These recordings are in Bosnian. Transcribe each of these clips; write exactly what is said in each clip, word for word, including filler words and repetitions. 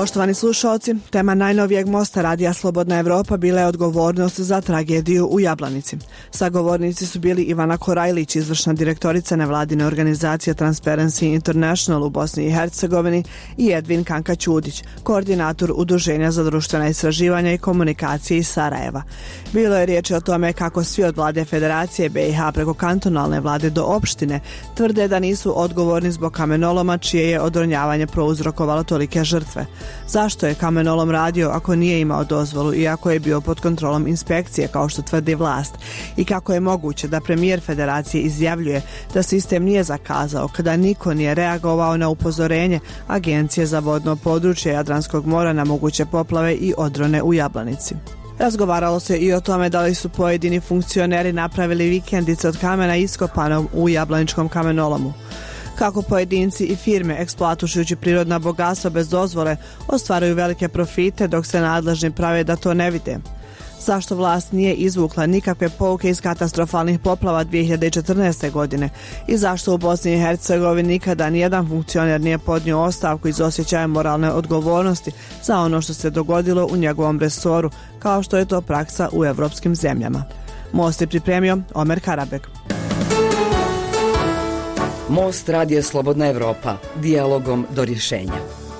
Poštovani slušalci, tema najnovijeg mosta Radija Slobodna Evropa bila je odgovornost za tragediju u Jablanici. Sagovornici su bili Ivana Korajlić, izvršna direktorica nevladine organizacije Transparency International u Bosni i Hercegovini, i Edvin Kanka-Ćudić, koordinator Udruženja za društvena istraživanja i komunikacije iz Sarajeva. Bilo je riječi o tome kako svi od vlade Federacije B i H preko kantonalne vlade do opštine tvrde da nisu odgovorni zbog kamenoloma čije je odronjavanje prouzrokovalo tolike žrtve. Zašto je kamenolom radio ako nije imao dozvolu i ako je bio pod kontrolom inspekcije, kao što tvrdi vlast? I kako je moguće da premijer Federacije izjavljuje da sistem nije zakazao kada niko nije reagovao na upozorenje Agencije za vodno područje Jadranskog mora na moguće poplave i odrone u Jablanici? Razgovaralo se i o tome da li su pojedini funkcioneri napravili vikendice od kamena iskopanog u jablaničkom kamenolomu. Kako pojedinci i firme, eksploatušujući prirodna bogatstva bez dozvole, ostvaruju velike profite dok se nadležni prave da to ne vide. Zašto vlast nije izvukla nikakve pouke iz katastrofalnih poplava dvije hiljade četrnaeste. godine i zašto u Bosni i Hercegovini nikada nijedan funkcioner nije podnio ostavku iz osjećaja moralne odgovornosti za ono što se dogodilo u njegovom resoru, kao što je to praksa u evropskim zemljama. Most je pripremio Omer Karabek. Most Radija Slobodna Evropa, dijalogom do rješenja.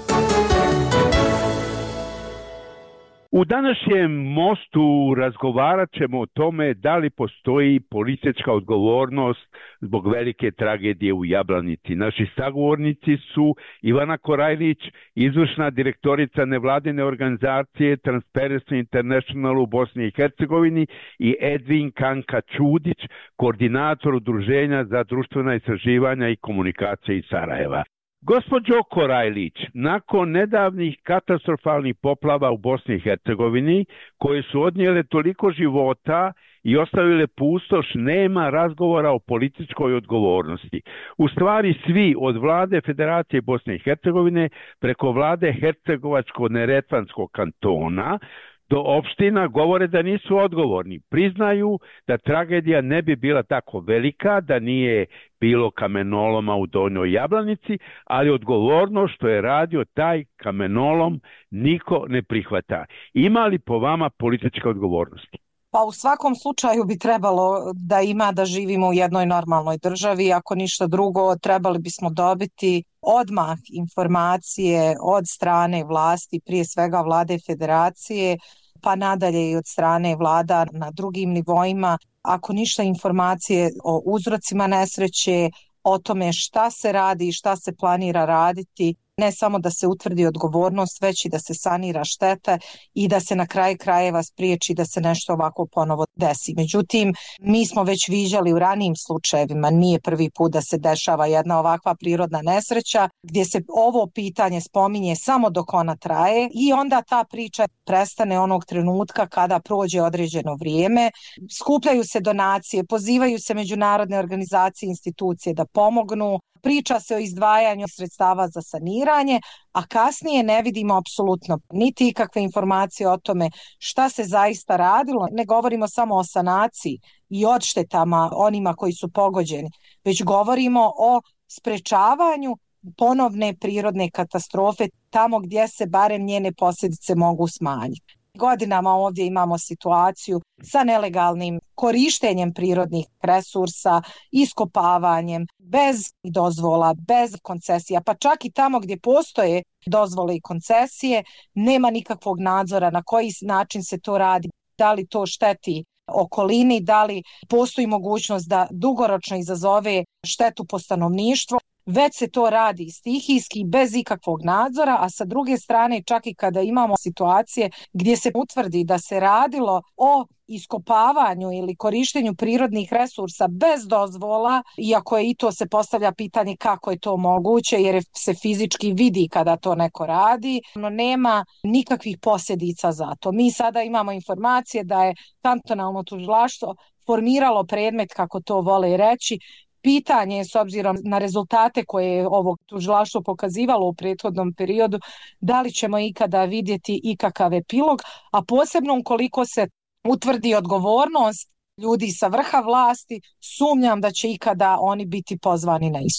U današnjem mostu razgovarat ćemo o tome da li postoji politička odgovornost zbog velike tragedije u Jablanici. Naši sagovornici su Ivana Korajlić, izvršna direktorica nevladine organizacije Transparency International u Bosni i Hercegovini, i Edvin Kanka-Ćudić, koordinator Udruženja za društvena istraživanja i komunikacije iz Sarajeva. Gospođo Korajlić, nakon nedavnih katastrofalnih poplava u Bosni i Hercegovini, koje su odnijele toliko života i ostavile pustoš, nema razgovora o političkoj odgovornosti. U stvari svi, od vlade Federacije Bosne i Hercegovine preko vlade Hercegovačko-Neretvanskog kantona do opština, govore da nisu odgovorni. Priznaju da tragedija ne bi bila tako velika da nije bilo kamenoloma u Donjoj Jablanici, ali odgovorno što je radio taj kamenolom niko ne prihvata. Ima li po vama politička odgovornost? Pa u svakom slučaju bi trebalo da ima, da živimo u jednoj normalnoj državi. Ako ništa drugo, trebali bismo dobiti odmah informacije od strane vlasti, prije svega vlade Federacije, pa nadalje i od strane vlada na drugim nivoima. Ako ništa, informacije o uzrocima nesreće, o tome šta se radi i šta se planira raditi, ne samo da se utvrdi odgovornost, već i da se sanira štete i da se na kraju krajeva spriječi da se nešto ovako ponovo desi. Međutim, mi smo već viđali u ranijim slučajevima, nije prvi put da se dešava jedna ovakva prirodna nesreća, gdje se ovo pitanje spominje samo dok ona traje i onda ta priča prestane onog trenutka kada prođe određeno vrijeme. Skupljaju se donacije, pozivaju se međunarodne organizacije i institucije da pomognu, priča se o izdvajanju sredstava za saniranje, a kasnije ne vidimo apsolutno niti ikakve informacije o tome šta se zaista radilo. Ne govorimo samo o sanaciji i odštetama onima koji su pogođeni, već govorimo o sprečavanju ponovne prirodne katastrofe tamo gdje se barem njene posljedice mogu smanjiti. Godinama ovdje imamo situaciju sa nelegalnim korištenjem prirodnih resursa, iskopavanjem, bez dozvola, bez koncesija, pa čak i tamo gdje postoje dozvole i koncesije, nema nikakvog nadzora na koji način se to radi, da li to šteti okolini, da li postoji mogućnost da dugoročno izazove štetu po stanovništvo. Već se to radi stihijski, bez ikakvog nadzora, a sa druge strane čak i kada imamo situacije gdje se utvrdi da se radilo o iskopavanju ili korištenju prirodnih resursa bez dozvola, iako je i to se postavlja pitanje kako je to moguće, jer se fizički vidi kada to neko radi, no nema nikakvih posljedica za to. Mi sada imamo informacije da je kantonalno tužilaštvo formiralo predmet, kako to vole reći. Pitanje je, s obzirom na rezultate koje je ovo tužilaštvo pokazivalo u prethodnom periodu, da li ćemo ikada vidjeti ikakav epilog, a posebno ukoliko se utvrdi odgovornost ljudi sa vrha vlasti, sumnjam da će ikada oni biti pozvani na istu.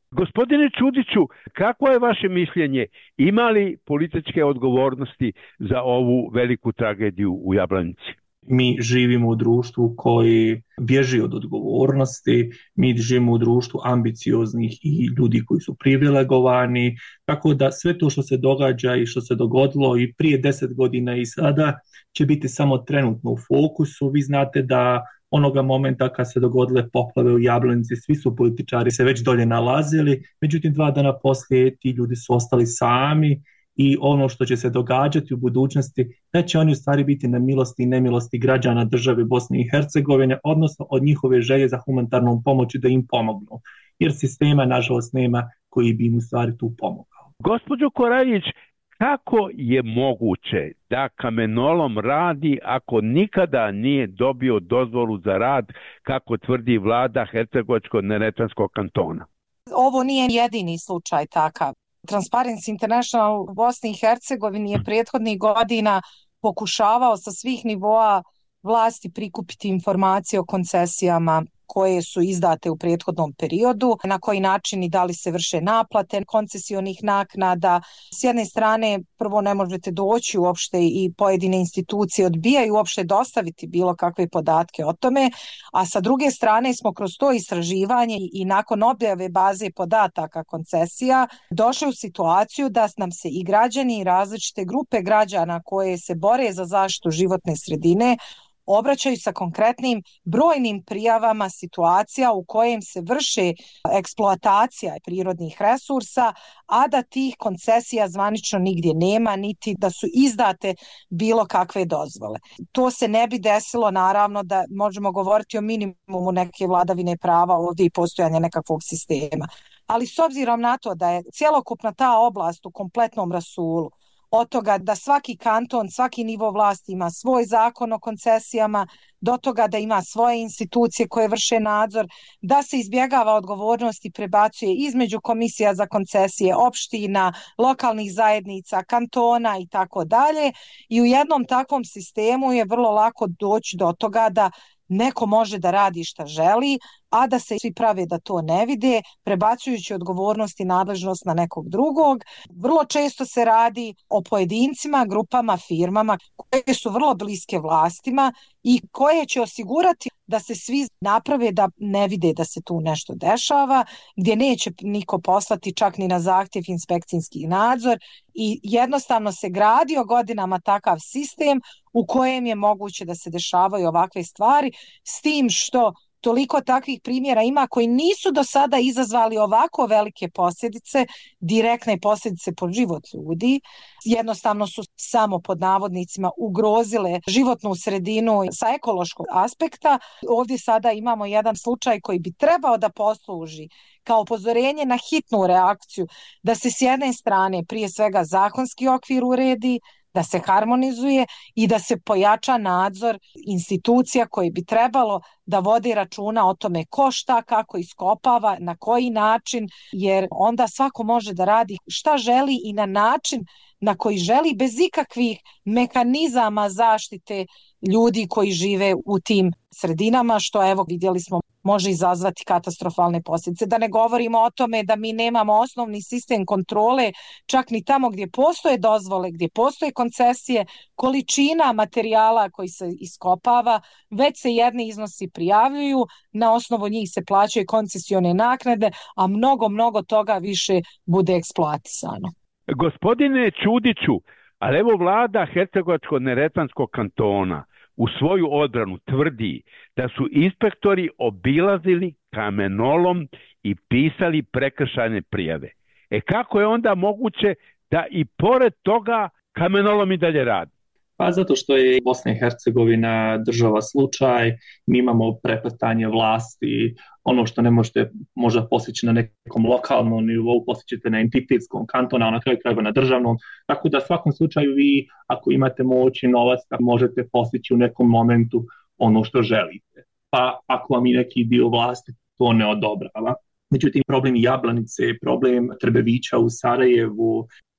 Gospodine Čudiću, kako je vaše mišljenje? Ima li političke odgovornosti za ovu veliku tragediju u Jablanici? Mi živimo u društvu koji bježi od odgovornosti, mi živimo u društvu ambicioznih i ljudi koji su privilegovani, tako da sve to što se događa i što se dogodilo i prije deset godina i sada će biti samo trenutno u fokusu. Vi znate da onoga momenta kad se dogodile poplave u Jablanici, svi su političari se već dolje nalazili, međutim dva dana poslije ti ljudi su ostali sami i ono što će se događati u budućnosti, da će oni u stvari biti na milosti i nemilosti građana države Bosne i Hercegovine, odnosno od njihove želje za humanitarnom pomoći da im pomognu, jer sistema nažalost nema koji bi im u stvari tu pomogao. Gospođo Koraljić, kako je moguće da kamenolom radi ako nikada nije dobio dozvolu za rad, kako tvrdi vlada Hercegovačko-neretvanskog kantona? Ovo nije jedini slučaj takav. Transparency International u Bosni i Hercegovini je prethodnih godina pokušavao sa svih nivoa vlasti prikupiti informacije o koncesijama koje su izdate u prethodnom periodu, na koji način i da li se vrše naplate koncesionih naknada. S jedne strane, prvo ne možete doći uopšte i pojedine institucije odbijaju uopšte dostaviti bilo kakve podatke o tome, a sa druge strane smo kroz to istraživanje i nakon objave baze podataka koncesija došli u situaciju da nam se i građani i različite grupe građana koje se bore za zaštitu životne sredine obraćaju sa konkretnim brojnim prijavama situacija u kojem se vrše eksploatacija prirodnih resursa, a da tih koncesija zvanično nigdje nema, niti da su izdate bilo kakve dozvole. To se ne bi desilo, naravno, da možemo govoriti o minimumu neke vladavine prava ovdje i postojanja nekakvog sistema. Ali s obzirom na to da je cjelokupna ta oblast u kompletnom rasulu, od toga da svaki kanton, svaki nivo vlasti ima svoj zakon o koncesijama, do toga da ima svoje institucije koje vrše nadzor, da se izbjegava odgovornost i prebacuje između komisija za koncesije, opština, lokalnih zajednica, kantona i tako dalje. I u jednom takvom sistemu je vrlo lako doći do toga da neko može da radi šta želi, a da se svi prave da to ne vide, prebacujući odgovornost i nadležnost na nekog drugog. Vrlo često se radi o pojedincima, grupama, firmama koje su vrlo bliske vlastima i koje će osigurati da se svi naprave da ne vide da se tu nešto dešava, gdje neće niko poslati čak ni na zahtjev inspekcijski nadzor i jednostavno se gradio godinama takav sistem u kojem je moguće da se dešavaju ovakve stvari, s tim što toliko takvih primjera ima koji nisu do sada izazvali ovako velike posljedice, direktne posljedice po život ljudi. Jednostavno su samo pod navodnicima ugrozile životnu sredinu sa ekološkog aspekta. Ovdje sada imamo jedan slučaj koji bi trebao da posluži kao upozorenje na hitnu reakciju, da se s jedne strane prije svega zakonski okvir uredi, da se harmonizuje i da se pojača nadzor institucija koji bi trebalo da vodi računa o tome ko šta, kako iskopava, na koji način, jer onda svako može da radi šta želi i na način na koji želi, bez ikakvih mehanizama zaštite ljudi koji žive u tim sredinama, što evo vidjeli smo može izazvati katastrofalne posljedice. Da ne govorimo o tome da mi nemamo osnovni sistem kontrole, čak ni tamo gdje postoje dozvole, gdje postoje koncesije, količina materijala koji se iskopava, već se jedni iznosi prijavljuju, na osnovu njih se plaćaju koncesione naknade, a mnogo, mnogo toga više bude eksploatisano. Gospodine Čudiću, ali evo vlada Hercegovačko-neretvanskog kantona u svoju odbranu tvrdi da su inspektori obilazili kamenolom i pisali prekršajne prijave. E kako je onda moguće da i pored toga kamenolom i dalje radi? Pa zato što je Bosna i Hercegovina država slučaj, mi imamo prepletanje vlasti, ono što ne možete možda postići na nekom lokalnom nivou, postićete na entitetskom, kantona, a na kraju krajeva na državnom. Tako da u svakom slučaju vi, ako imate moć i novac, možete postići u nekom momentu ono što želite. Pa ako vam i neki dio vlasti to ne odobrava. Međutim, problem Jablanice, problem Trbevića u Sarajevu,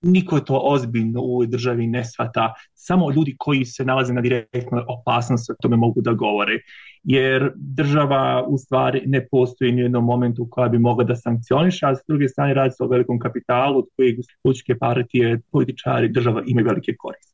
Niko to ozbiljno u ovoj državi ne shvata. Samo ljudi koji se nalaze na direktnoj opasnosti o tome mogu da govore. Jer država u stvari ne postoji ni u jednom momentu koja bi mogla da sankcioniše, a s druge strane radi se o velikom kapitalu od kojeg političke partije, političari, država imaju velike koristi.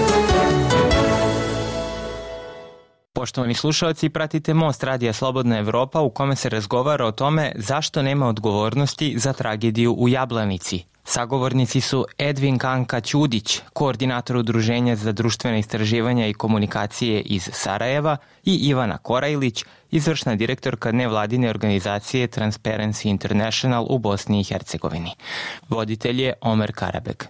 Poštovani slušalci, pratite Most Radija Slobodna Evropa u kome se razgovara o tome zašto nema odgovornosti za tragediju u Jablanici. Sagovornici su Edvin Kanka Ćudić, koordinator Udruženja za društvene istraživanja i komunikacije iz Sarajeva, i Ivana Korajlić, izvršna direktorka nevladine organizacije Transparency International u Bosni i Hercegovini. Voditelj je Omer Karabek.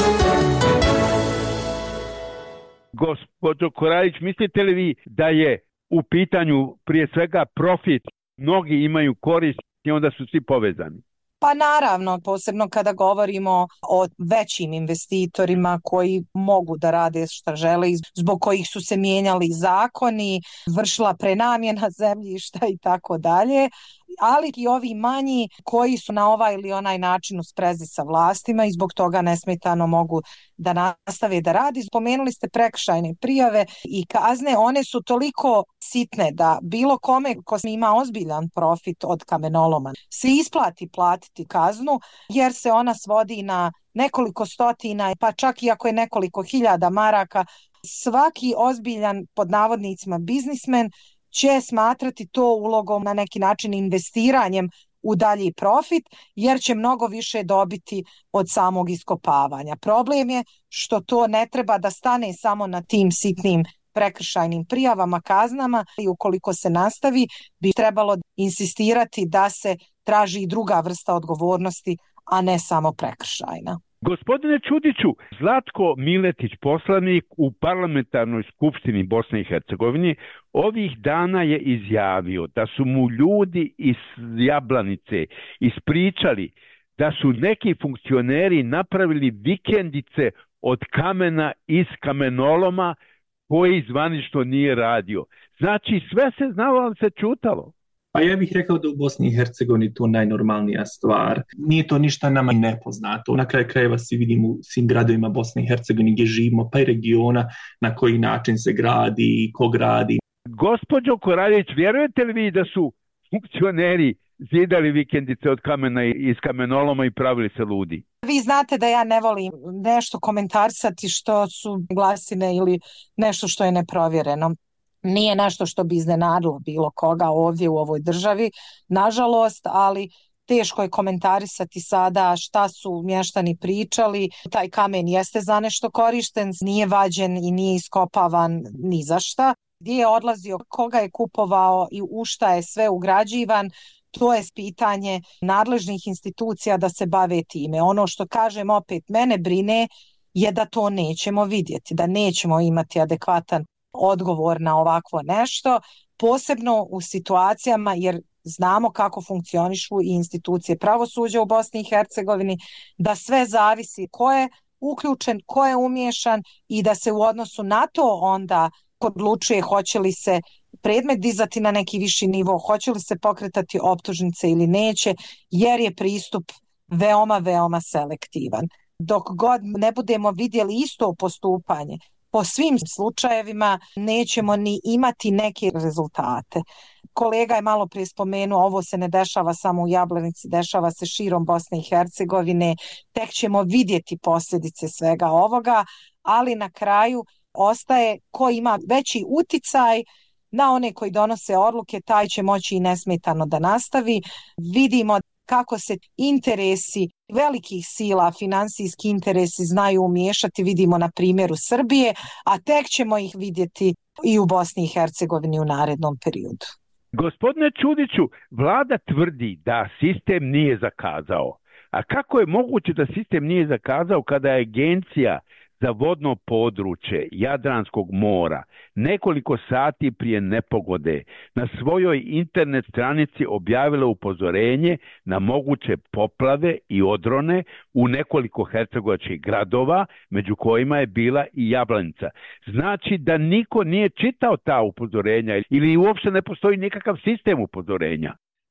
Gospođo Korajlić, mislite li vi da je u pitanju prije svega profit, mnogi imaju korist i onda su svi povezani? Pa naravno, posebno kada govorimo o većim investitorima koji mogu da rade šta žele, zbog kojih su se mijenjali zakoni, vršila prenamjena zemljišta i tako dalje, ali i ovi manji koji su na ovaj ili onaj način u sprezi sa vlastima i zbog toga nesmetano mogu da nastave da radi. Spomenuli ste prekršajne prijave i kazne, one su toliko sitne da bilo kome ko ima ozbiljan profit od kamenoloma se isplati platiti kaznu, jer se ona svodi na nekoliko stotina, pa čak i ako je nekoliko hiljada maraka. Svaki ozbiljan, pod navodnicima, biznismen će smatrati to ulogom, na neki način investiranjem u dalji profit, jer će mnogo više dobiti od samog iskopavanja. Problem je što to ne treba da stane samo na tim sitnim prekršajnim prijavama, kaznama, i ukoliko se nastavi, bi trebalo insistirati da se traži i druga vrsta odgovornosti, a ne samo prekršajna. Gospodine Ćudiću, Zlatko Miletić, poslanik u parlamentarnoj skupštini Bosne i Hercegovine, ovih dana je izjavio da su mu ljudi iz Jablanice ispričali da su neki funkcioneri napravili vikendice od kamena iz kamenoloma koji zvanično nije radio. Znači, sve se znalo, ali se čutalo. Pa ja bih rekao da u Bosni i Hercegovini to najnormalnija stvar. Nije to ništa nama nepoznato. Na kraju krajeva svi vidimo u svim gradovima Bosne i Hercegovine gdje živimo, pa i regiona, na koji način se gradi i ko gradi. Gospođo Korajlić, vjerujete li vi da su funkcioneri zidali vikendice od kamena iz kamenoloma i pravili se ludi? Vi znate da ja ne volim nešto komentarisati što su glasine ili nešto što je neprovjereno. Nije nešto što bi iznenadilo bilo koga ovdje u ovoj državi, nažalost, ali teško je komentarisati sada šta su mještani pričali. Taj kamen jeste za nešto korišten, nije vađen i nije iskopavan ni za šta. Gdje je odlazio, koga je kupovao i u šta je sve ugrađivan, to je pitanje nadležnih institucija da se bave time. Ono što kažem, opet mene brine, je da to nećemo vidjeti, da nećemo imati adekvatan odgovor na ovakvo nešto, posebno u situacijama, jer znamo kako funkcionišu i institucije pravosuđa u Bosni i Hercegovini, da sve zavisi ko je uključen, ko je umiješan i da se u odnosu na to onda odlučuje hoće li se predmet dizati na neki viši nivo, hoće li se pokretati optužnice ili neće, jer je pristup veoma, veoma selektivan. Dok god ne budemo vidjeli isto postupanje po svim slučajevima, nećemo ni imati neke rezultate. Kolega je malo prije spomenuo, ovo se ne dešava samo u Jablanici, dešava se širom Bosne i Hercegovine, tek ćemo vidjeti posljedice svega ovoga, ali na kraju ostaje ko ima veći uticaj na one koji donose odluke, taj će moći i nesmetano da nastavi. Vidimo kako se interesi velikih sila, finansijski interesi znaju umiješati, vidimo na primjeru Srbije, a tek ćemo ih vidjeti i u Bosni i Hercegovini u narednom periodu. Gospodine Ćudiću, vlada tvrdi da sistem nije zakazao. A kako je moguće da sistem nije zakazao kada je Agencija za vodno područje Jadranskog mora nekoliko sati prije nepogode na svojoj internet stranici objavila upozorenje na moguće poplave i odrone u nekoliko hercegovačkih gradova, među kojima je bila i Jablanica. Znači da niko nije čitao ta upozorenja ili uopšte ne postoji nikakav sistem upozorenja.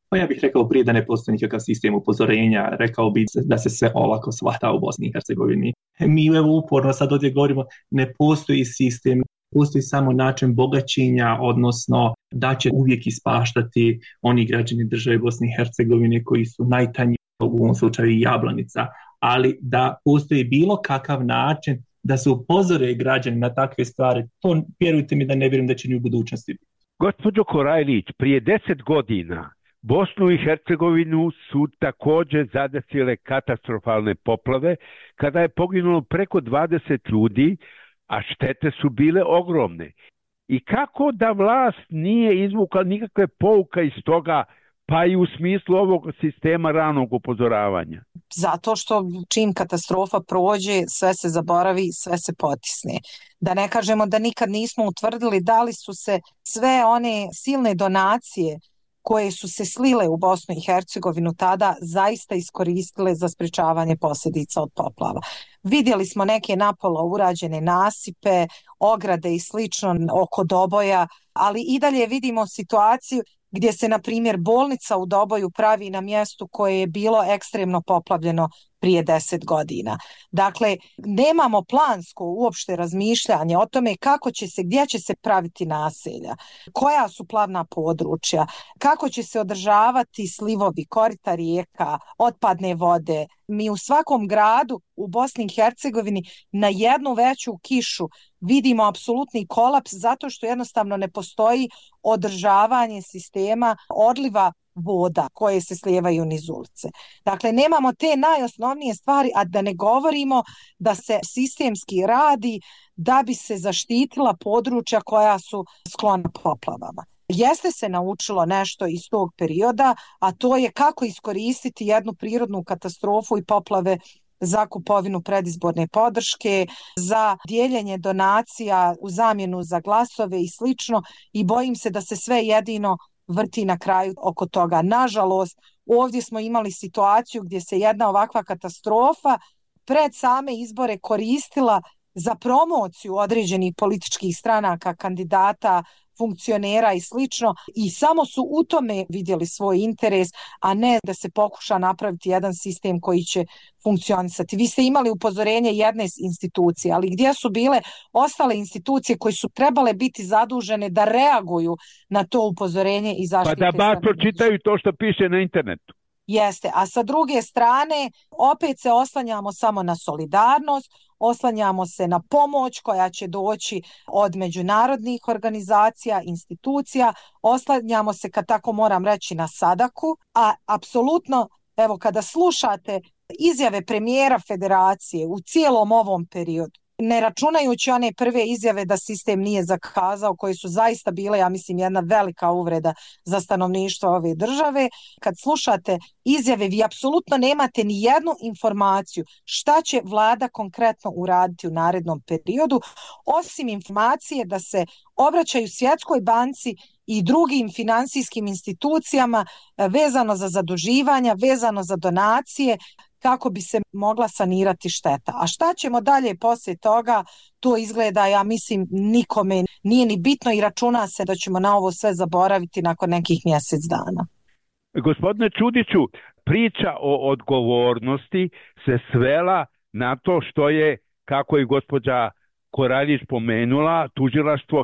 Pa ja bih rekao prije da ne postoji nikakav sistem upozorenja, rekao bih da se sve olako shvata u Bosni i Hercegovini. Mi evo uporno sad ovdje govorimo, ne postoji sistem, postoji samo način bogaćenja, odnosno da će uvijek ispaštati oni građani države Bosne i Hercegovine koji su najtanji, u ovom slučaju i Jablanica, ali da postoji bilo kakav način da se upozore građani na takve stvari, to vjerujte mi da ne vjerujem da će ni u budućnosti biti. Gospođo Korajlić, prije deset godina Bosnu i Hercegovinu su također zadesile katastrofalne poplave kada je poginulo preko dvadeset ljudi, a štete su bile ogromne. I kako da vlast nije izvukla nikakve pouka iz toga, pa i u smislu ovog sistema ranog upozoravanja? Zato što čim katastrofa prođe, sve se zaboravi, sve se potisne. Da ne kažemo da nikad nismo utvrdili da li su se sve one silne donacije koje su se slile u Bosnu i Hercegovinu tada zaista iskoristile za sprječavanje posljedica od poplava. Vidjeli smo neke napola urađene nasipe, ograde i slično oko Doboja, ali i dalje vidimo situaciju gdje se, na primjer, bolnica u Doboju pravi na mjestu koje je bilo ekstremno poplavljeno prije deset godina. Dakle, nemamo plansko uopšte razmišljanje o tome kako će se, gdje će se praviti naselja, koja su plavna područja, kako će se održavati slivovi, korita rijeka, otpadne vode. Mi u svakom gradu u Bosni i Hercegovini na jednu veću kišu vidimo apsolutni kolaps zato što jednostavno ne postoji održavanje sistema odliva voda koje se slijevaju niz ulice. Dakle, nemamo te najosnovnije stvari, a da ne govorimo da se sistemski radi da bi se zaštitila područja koja su sklona poplavama. Jeste se naučilo nešto iz tog perioda, a to je kako iskoristiti jednu prirodnu katastrofu i poplave za kupovinu predizborne podrške, za dijeljenje donacija u zamjenu za glasove i slično, i bojim se da se sve jedino vrti na kraju oko toga. Nažalost, ovdje smo imali situaciju gdje se jedna ovakva katastrofa pred same izbore koristila za promociju određenih političkih stranaka, kandidata, funkcionera i slično, i samo su u tome vidjeli svoj interes, a ne da se pokuša napraviti jedan sistem koji će funkcionisati. Vi ste imali upozorenje jedne institucije, ali gdje su bile ostale institucije koje su trebale biti zadužene da reaguju na to upozorenje i zaštite? Pa da bar pročitaju to što piše na internetu. Jeste, a sa druge strane opet se oslanjamo samo na solidarnost, oslanjamo se na pomoć koja će doći od međunarodnih organizacija, institucija, oslanjamo se, kad tako moram reći, na sadaku, a apsolutno, evo, kada slušate izjave premijera federacije u cijelom ovom periodu, ne računajući one prve izjave da sistem nije zakazao, koje su zaista bile, ja mislim, jedna velika uvreda za stanovništvo ove države. Kad slušate izjave, vi apsolutno nemate ni jednu informaciju šta će vlada konkretno uraditi u narednom periodu, osim informacije da se obraćaju Svjetskoj banci i drugim finansijskim institucijama vezano za zaduživanja, vezano za donacije, kako bi se mogla sanirati šteta. A šta ćemo dalje poslije toga, to izgleda, ja mislim, nikome nije ni bitno i računa se da ćemo na ovo sve zaboraviti nakon nekih mjesec dana. Gospodine Čudiću, priča o odgovornosti se svela na to što je, kako je gospođa Korajlić spomenula, tužilaštvo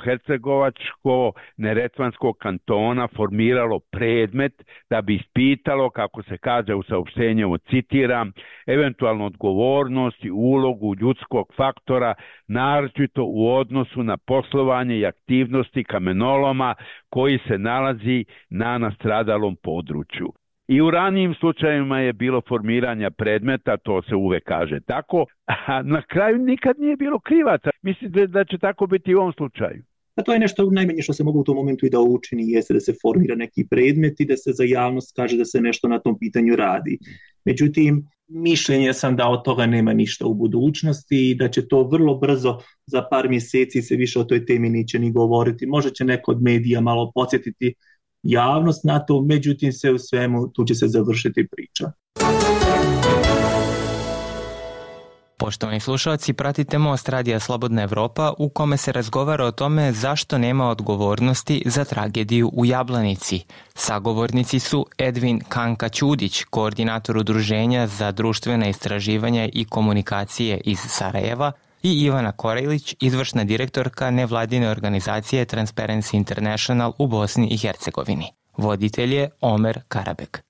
Hercegovačko-Neretvanskog kantona formiralo predmet da bi ispitalo, kako se kaže u saopštenju, citiram, eventualnu odgovornost i ulogu ljudskog faktora, naročito u odnosu na poslovanje i aktivnosti kamenoloma koji se nalazi na nastradalom području. I u ranijim slučajevima je bilo formiranja predmeta, to se uvek kaže tako, a na kraju nikad nije bilo krivaca. Mislite da će tako biti i u ovom slučaju? A to je nešto najmanje što se mogu u tom momentu i da učini, jeste da se formira neki predmet i da se za javnost kaže da se nešto na tom pitanju radi. Međutim, mišljenja sam da od toga nema ništa u budućnosti i da će to vrlo brzo, za par mjeseci se više o toj temi neće ni govoriti. Možda će neko od medija malo podsjetiti javnost na to, međutim sve u svemu tu će se završiti priča. Poštovani slušalci, pratite Most Radija Slobodna Evropa u kome se razgovara o tome zašto nema odgovornosti za tragediju u Jablanici. Sagovornici su Edvin Kanka-Ćudić, koordinator Udruženja za društvena istraživanja i komunikacije iz Sarajeva, i Ivana Korajlić, izvršna direktorka nevladine organizacije Transparency International u Bosni i Hercegovini. Voditelj je Omer Karabek.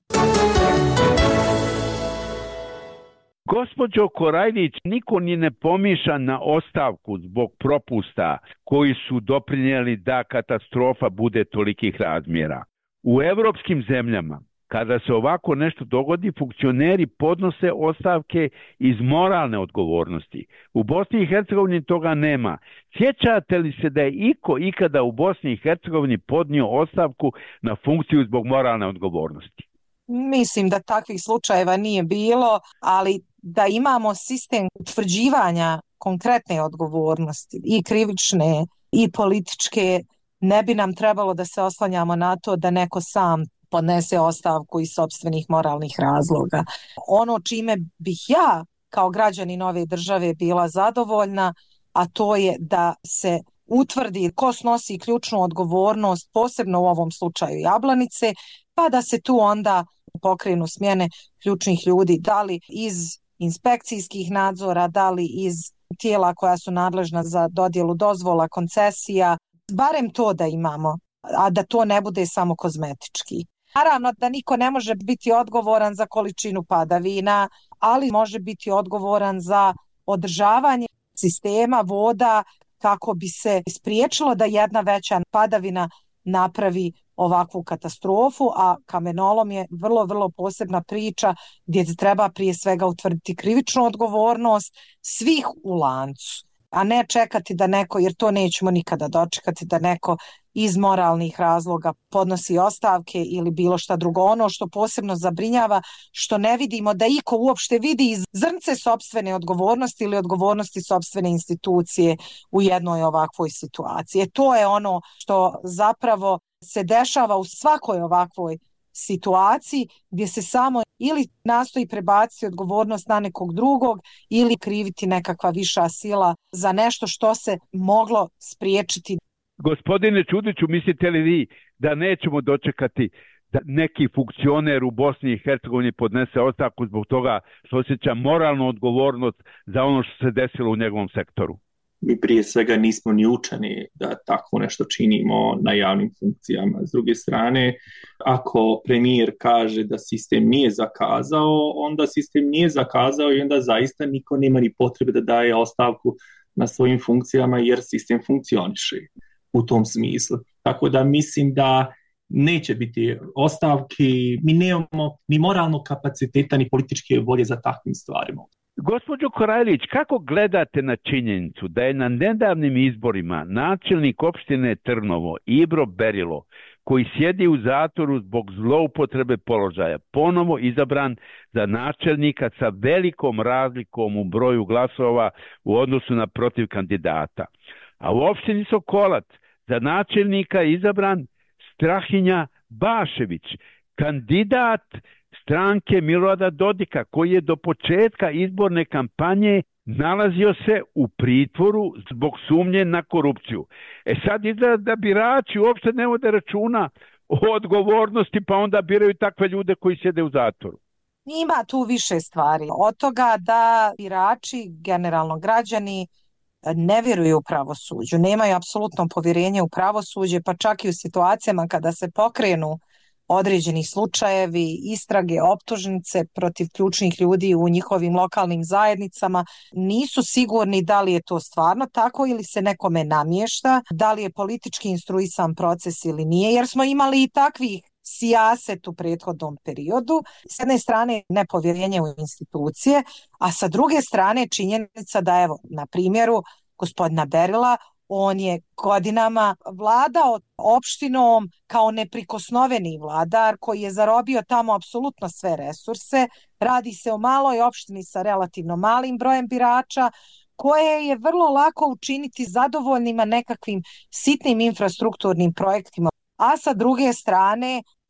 Gospođo Korajlić, niko ni ne pomišlja na ostavku zbog propusta koji su doprinijeli da katastrofa bude tolikih razmjera. U evropskim zemljama, kada se ovako nešto dogodi, funkcioneri podnose ostavke iz moralne odgovornosti. U Bosni i Hercegovini toga nema. Sjećate li se da je iko ikada u Bosni i Hercegovini podnio ostavku na funkciju zbog moralne odgovornosti? Mislim da takvih slučajeva nije bilo, ali da imamo sistem utvrđivanja konkretne odgovornosti i krivične i političke, ne bi nam trebalo da se oslanjamo na to da neko sam podnese ostavku iz sopstvenih moralnih razloga. Ono čime bih ja kao građanin ove države bila zadovoljna, a to je da se utvrdi ko snosi ključnu odgovornost, posebno u ovom slučaju Jablanice, pa da se tu onda pokrenu smjene ključnih ljudi, da li iz inspekcijskih nadzora, da li iz tijela koja su nadležna za dodjelu dozvola, koncesija, barem to da imamo, a da to ne bude samo kozmetički. Naravno da niko ne može biti odgovoran za količinu padavina, ali može biti odgovoran za održavanje sistema voda kako bi se spriječilo da jedna veća padavina napravi ovakvu katastrofu, a kamenolom je vrlo, vrlo posebna priča gdje treba prije svega utvrditi krivičnu odgovornost svih u lancu, a ne čekati da neko, jer to nećemo nikada dočekati, da neko iz moralnih razloga podnosi ostavke ili bilo šta drugo. Ono što posebno zabrinjava, što ne vidimo da iko uopšte vidi iz zrnce sopstvene odgovornosti ili odgovornosti sopstvene institucije u jednoj ovakvoj situaciji. To je ono što zapravo se dešava u svakoj ovakvoj situaciji gdje se samo ili nastoji prebaciti odgovornost na nekog drugog ili kriviti nekakva viša sila za nešto što se moglo spriječiti. Gospodine Ćudiću, mislite li vi da nećemo dočekati da neki funkcioner u Bosni i Hercegovini podnese ostavku zbog toga što osjeća moralnu odgovornost za ono što se desilo u njegovom sektoru? Mi prije svega nismo ni učeni da tako nešto činimo na javnim funkcijama. S druge strane, ako premijer kaže da sistem nije zakazao, onda sistem nije zakazao i onda zaista niko nema ni potrebe da daje ostavku na svojim funkcijama jer sistem funkcioniše u tom smislu. Tako da mislim da neće biti ostavki, mi nemamo ni moralnog kapaciteta ni političke volje za takvim stvarima. Gospođo Korajlić, kako gledate na činjenicu da je na nedavnim izborima načelnik opštine Trnovo Ibro Berilo, koji sjedi u zatvoru zbog zloupotrebe položaja, ponovo izabran za načelnika sa velikom razlikom u broju glasova u odnosu na protiv kandidata? A u opštini Sokolac za načelnika je izabran Strahinja Bašević, kandidat stranke Milorada Dodika, koji je do početka izborne kampanje nalazio se u pritvoru zbog sumnje na korupciju. E sad izgleda da birači uopšte ne vode računa o odgovornosti, pa onda biraju takve ljude koji sjede u zatvoru. Ima tu više stvari. Od toga da birači, generalno građani, ne vjeruju u pravosuđu, nemaju apsolutno povjerenje u pravosuđe, pa čak i u situacijama kada se pokrenu određeni slučajevi, istrage, optužnice protiv ključnih ljudi u njihovim lokalnim zajednicama, nisu sigurni da li je to stvarno tako ili se nekome namješta, da li je politički instruisan proces ili nije, jer smo imali i takvih sijaset u prethodnom periodu. S jedne strane nepovjerenje u institucije, a sa druge strane činjenica da, evo, na primjeru gospodina Berila, on je godinama vladao opštinom kao neprikosnoveni vladar koji je zarobio tamo apsolutno sve resurse. Radi se o maloj opštini sa relativno malim brojem birača koje je vrlo lako učiniti zadovoljnima nekakvim sitnim infrastrukturnim projektima. A sa druge strane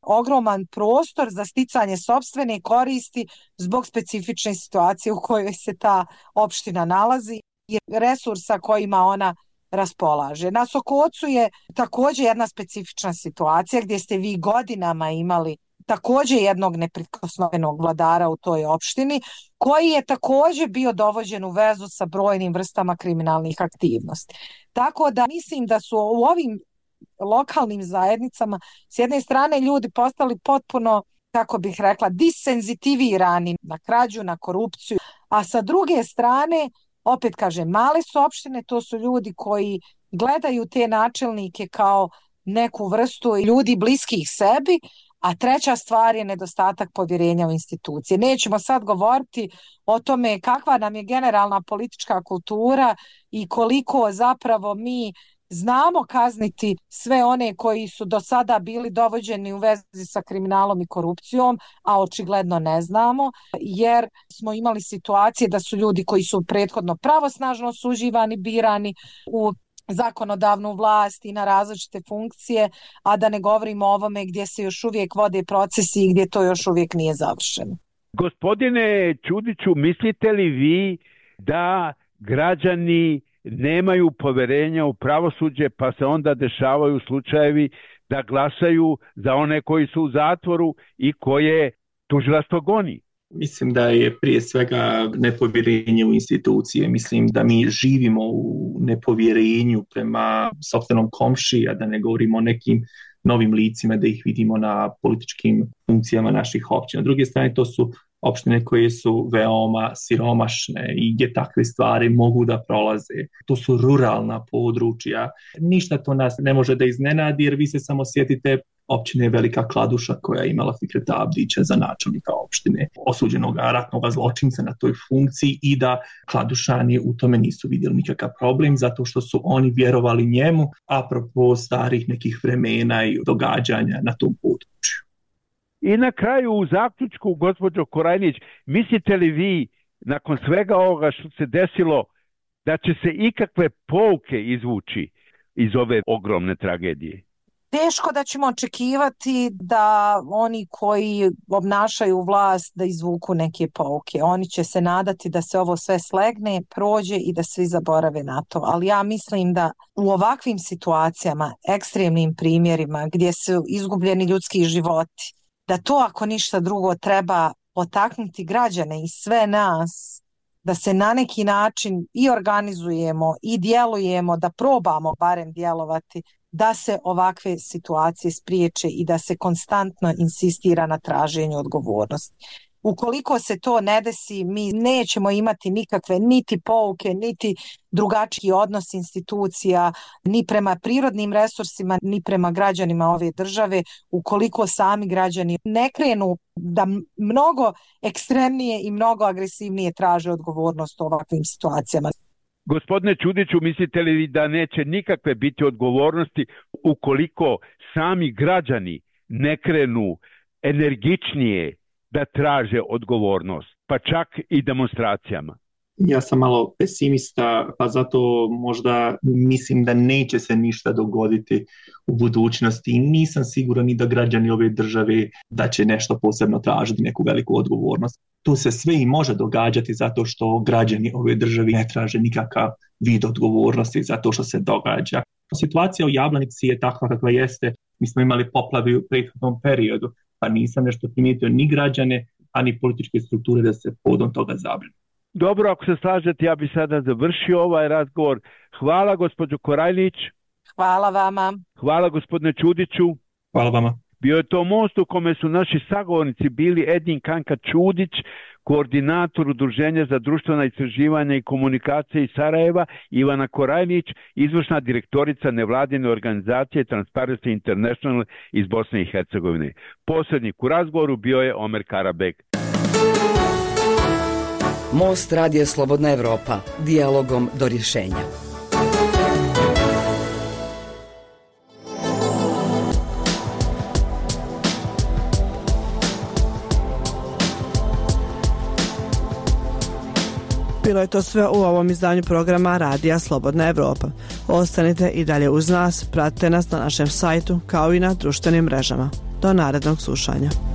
ogroman prostor za sticanje sopstvene koristi zbog specifične situacije u kojoj se ta opština nalazi i resursa kojima ona raspolaže. Na Sokocu je također jedna specifična situacija gdje ste vi godinama imali također jednog neprikosnovenog vladara u toj opštini, koji je također bio dovođen u vezu sa brojnim vrstama kriminalnih aktivnosti. Tako da mislim da su u ovim lokalnim zajednicama s jedne strane ljudi postali potpuno, kako bih rekla, disenzitivirani na krađu, na korupciju, a sa druge strane, opet kažem, male su opštine, to su ljudi koji gledaju te načelnike kao neku vrstu ljudi bliskih sebi, a treća stvar je nedostatak povjerenja u institucije. Nećemo sad govoriti o tome kakva nam je generalna politička kultura i koliko zapravo mi znamo kazniti sve one koji su do sada bili dovođeni u vezi sa kriminalom i korupcijom, a očigledno ne znamo, jer smo imali situacije da su ljudi koji su prethodno pravosnažno osuđivani, birani u zakonodavnu vlast i na različite funkcije, a da ne govorimo o ovome gdje se još uvijek vode procesi i gdje to još uvijek nije završeno. Gospodine Čudiću, mislite li vi da građani nemaju povjerenja u pravosuđe, pa se onda dešavaju slučajevi da glasaju za one koji su u zatvoru i koje tužilaštvo goni? Mislim da je prije svega nepovjerenje u institucije. Mislim da mi živimo u nepovjerenju prema sopstvenom komšiji, a da ne govorimo o nekim novim licima, da ih vidimo na političkim funkcijama naših općina. S druge strane, to su opštine koje su veoma siromašne i gdje takve stvari mogu da prolaze. To su ruralna područja. Ništa to nas ne može da iznenadi, jer vi se samo sjetite općine Velika Kladuša koja je imala Fikreta Abdića za načelnika opštine, osuđenog ratnog zločinca na toj funkciji, i da Kladušani u tome nisu vidjeli nikakav problem zato što su oni vjerovali njemu apropo starih nekih vremena i događanja na tom području. I na kraju u zaključku, gospođo Korajnić, mislite li vi nakon svega ovoga što se desilo da će se ikakve pouke izvući iz ove ogromne tragedije? Teško da ćemo očekivati da oni koji obnašaju vlast da izvuku neke pouke. Oni će se nadati da se ovo sve slegne, prođe i da svi zaborave na to. Ali ja mislim da u ovakvim situacijama, ekstremnim primjerima gdje su izgubljeni ljudski životi, da to ako ništa drugo treba potaknuti građane i sve nas da se na neki način i organizujemo i djelujemo, da probamo barem djelovati, da se ovakve situacije spriječe i da se konstantno insistira na traženju odgovornosti. Ukoliko se to ne desi, mi nećemo imati nikakve niti pouke, niti drugačiji odnos institucija, ni prema prirodnim resursima, ni prema građanima ove države, ukoliko sami građani ne krenu da mnogo ekstremnije i mnogo agresivnije traže odgovornost u ovakvim situacijama. Gospodine Čudiću, mislite li da neće nikakve biti odgovornosti ukoliko sami građani ne krenu energičnije da traže odgovornost, pa čak i demonstracijama? Ja sam malo pesimista, pa zato možda mislim da neće se ništa dogoditi u budućnosti i nisam siguran ni da građani ove države da će nešto posebno tražiti, neku veliku odgovornost. Tu se sve i može događati zato što građani ove države ne traže nikakav vid odgovornosti za to što se događa. Situacija u Jablanici je takva kakva jeste. Mi smo imali poplave u prethodnom periodu, pa nisam nešto primijetio ni građane, a ni političke strukture da se povodom toga zabrinu. Dobro, ako se slažete, ja bih sada završio ovaj razgovor. Hvala gospođo Korajnić. Hvala vama. Hvala gospodine Čudiću. Hvala vama. Bio je to most u kome su naši sagovornici bili Edin Kanka Čudić, koordinator Udruženja za društvena istraživanja i komunikacije iz Sarajeva, Ivana Korajnić, izvršna direktorica nevladine organizacije Transparency International iz Bosne i Hercegovine. Posrednik u razgovoru bio je Omer Karabek. Most Radija Slobodna Evropa, dijalogom do rješenja. Bilo je to sve u ovom izdanju programa Radija Slobodna Evropa. Ostanite i dalje uz nas, pratite nas na našem sajtu kao i na društvenim mrežama. Do narednog slušanja.